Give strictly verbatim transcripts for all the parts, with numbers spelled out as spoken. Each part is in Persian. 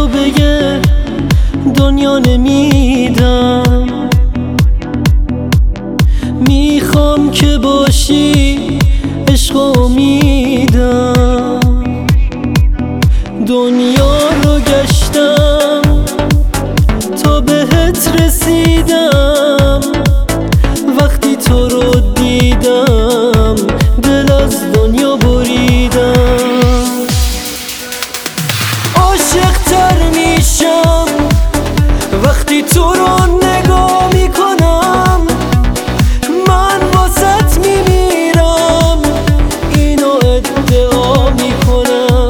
تو بگه دنیا نمیدم. میخوام که باشی عشق و امیدم. دنیا رو گشتم تا بهت رسیدم. وقتی تو رو دیدم دل از دنیا بریدم. عاشق تر میشم وقتی تو رو نگاه میکنم. من واسط میمیرم اینو ادعا میکنم.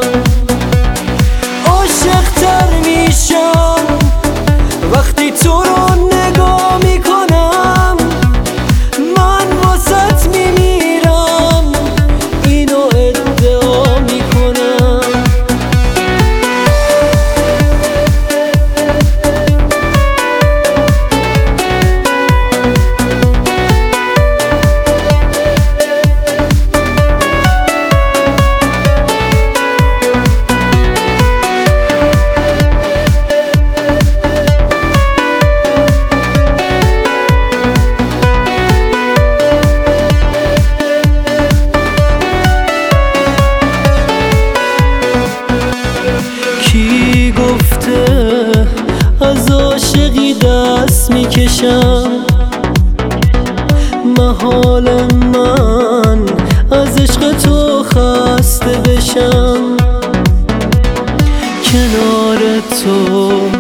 عاشق تر میشم وقتی تو رو نگاه میکنم. من واسط میمیرم اینو ادعا میکنم. کی گفته از عاشقی دست میکشم؟ محال من از عشق تو خسته بشم. کنار تو